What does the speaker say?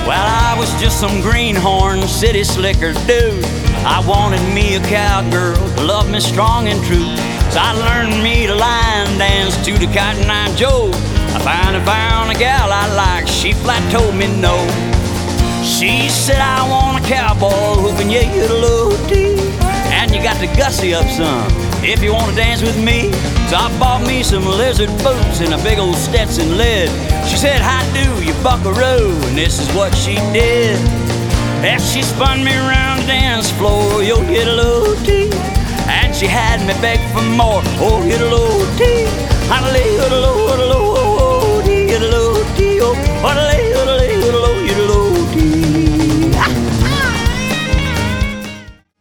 Well, I was just some greenhorn city slicker dude. I wanted me a cowgirl to love me strong and true. So I learned me to line dance to the Cotton Eye Joe. I finally found a gal I like, she flat told me no. She said, I want a cowboy who can yell a little tea, and you got to gussy up some if you want to dance with me. So I bought me some lizard boots and a big old Stetson lid. She said, how do you buckaroo? And this is what she did. As she spun me around the dance floor, yo, get a little tea. And she had me beg for more, oh, get a little tea. Get a little tea, oh,